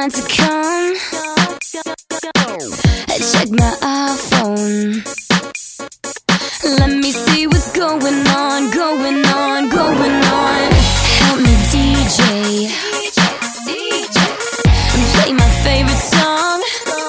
want to come? Check my iPhone. Let me see what's going on, going on, going on. Help me DJ, play my favorite song.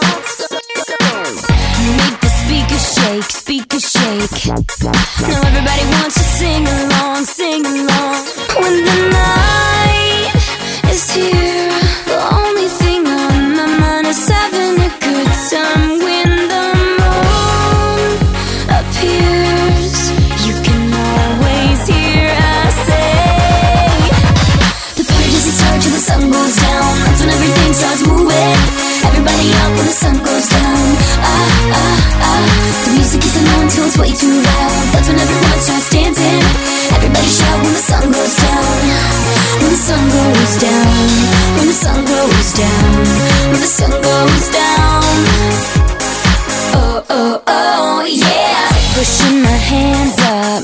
Make the speakers shake. Now everybody wants to sing along, sing along. When the night is here, the only thing on my mind is having a good time. When the moon appears, you can always hear us say, the party doesn't start till the sun goes down. That's when everything starts moving. Everybody up when the sun goes down. The music isn't on till it's way too loud. That's when everyone starts dancing. Everybody shout when the sun goes down. When the sun goes down. When the sun goes down. When the sun goes down. Oh, oh, oh, yeah. Pushing my hands up,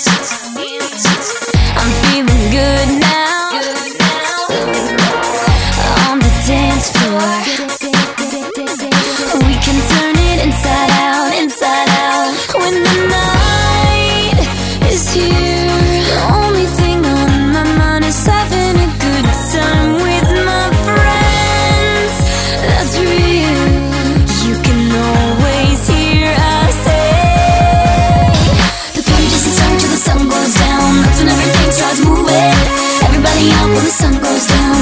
I'm feeling good now. On the dance floor, we can turn it inside out, inside out. When the night is here, the only thing on my mind is having a good time with my friends. That's real. You can always hear us say, the party doesn't start till the sun goes down. That's when everything starts moving. Everybody out when the sun goes down.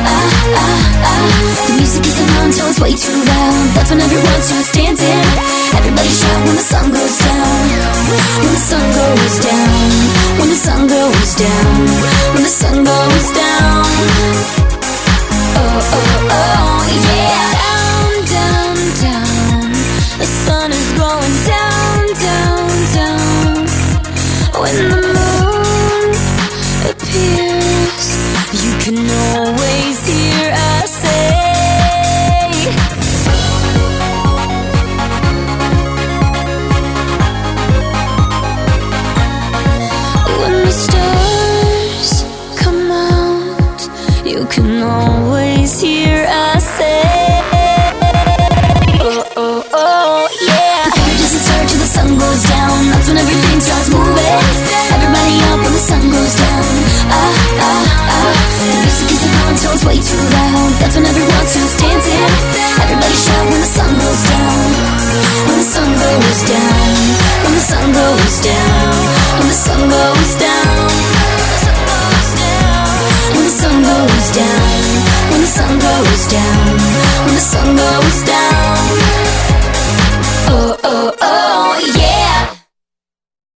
The music isn't on till it's way too loud. That's when everyone starts dancing. Everybody shout when the sun goes down. When the sun goes down. When the sun goes down. When the sun goes down. Oh, oh, oh, yeah. Down, down, down. The sun is going down, down, down. When the moon appears, you can always hear us say, when the stars come out, you can always hear us say, oh, oh, oh, yeah. The party doesn't start till the sun goes down. That's when everything